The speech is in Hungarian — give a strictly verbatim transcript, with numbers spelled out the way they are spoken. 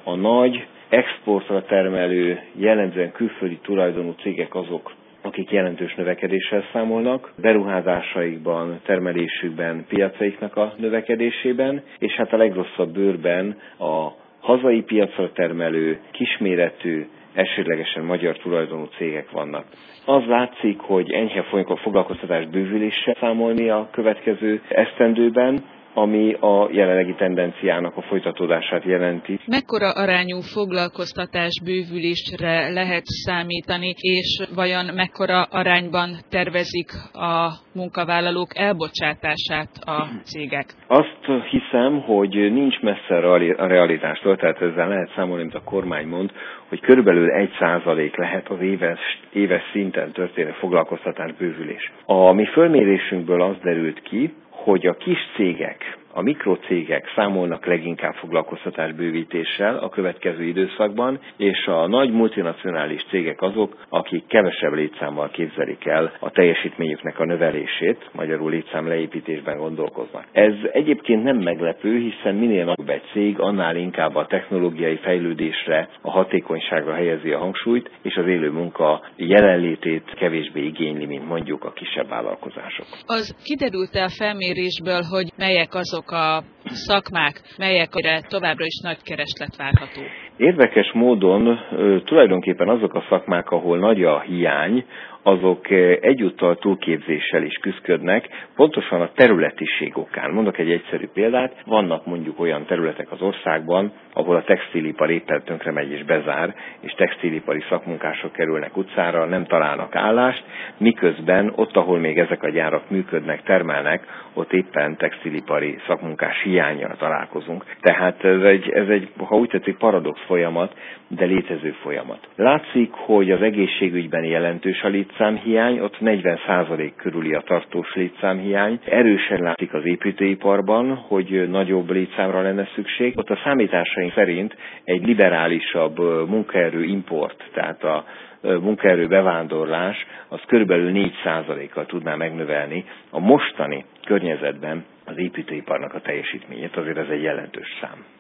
a nagy, exportra termelő, jellemzően külföldi tulajdonú cégek azok, akik jelentős növekedéssel számolnak, beruházásaikban, termelésükben, piacaiknak a növekedésében, és hát a legrosszabb bőrben a hazai piacra termelő, kisméretű, elsődlegesen magyar tulajdonú cégek vannak. Az látszik, hogy enyhe folyik a foglalkoztatás bővüléssel számolni a következő esztendőben, ami a jelenlegi tendenciának a folytatódását jelenti. Mekkora arányú foglalkoztatás bővülésre lehet számítani, és vajon mekkora arányban tervezik a munkavállalók elbocsátását a cégek? Azt hiszem, hogy nincs messze a realitástól, tehát ezzel lehet számolni, mint a kormány mond, hogy körülbelül egy százalék lehet az éves, éves szinten történő foglalkoztatás bővülés. A mi fölmérésünkből az derült ki, hogy a kis cégek, a mikrocégek számolnak leginkább foglalkoztatásbővítéssel a következő időszakban, és a nagy multinacionális cégek azok, akik kevesebb létszámmal képzelik el a teljesítményüknek a növelését, magyarul létszám leépítésben gondolkoznak. Ez egyébként nem meglepő, hiszen minél nagyobb egy cég, annál inkább a technológiai fejlődésre, a hatékonyságra helyezi a hangsúlyt, és az élő munka jelenlétét kevésbé igényli, mint mondjuk a kisebb vállalkozások. Az kiderült-e a felmérésből, hogy melyek azok a szakmák, melyekre továbbra is nagy kereslet várható? Érdekes módon tulajdonképpen azok a szakmák, ahol nagy a hiány, azok egyúttal túlképzéssel is küszködnek, pontosan a területiség okán. Mondok egy egyszerű példát, vannak mondjuk olyan területek az országban, ahol a textilipar éppen tönkre megy és bezár, és textilipari szakmunkások kerülnek utcára, nem találnak állást, miközben ott, ahol még ezek a gyárak működnek, termelnek, ott éppen textilipari szakmunkás hiánnyal találkozunk. Tehát ez egy, ez egy, ha úgy tetszik, paradox folyamat, de létező folyamat. Látszik, hogy az egészségügyben jelentős a létszámhiány, ott negyven százalék körüli a tartós létszámhiány. Erősen látszik az építőiparban, hogy nagyobb létszámra lenne szükség. Ott a számításaink szerint egy liberálisabb munkaerő import, tehát a munkaerő bevándorlás, az körülbelül négy százalékkal tudná megnövelni a mostani környezetben az építőiparnak a teljesítményét, azért ez egy jelentős szám.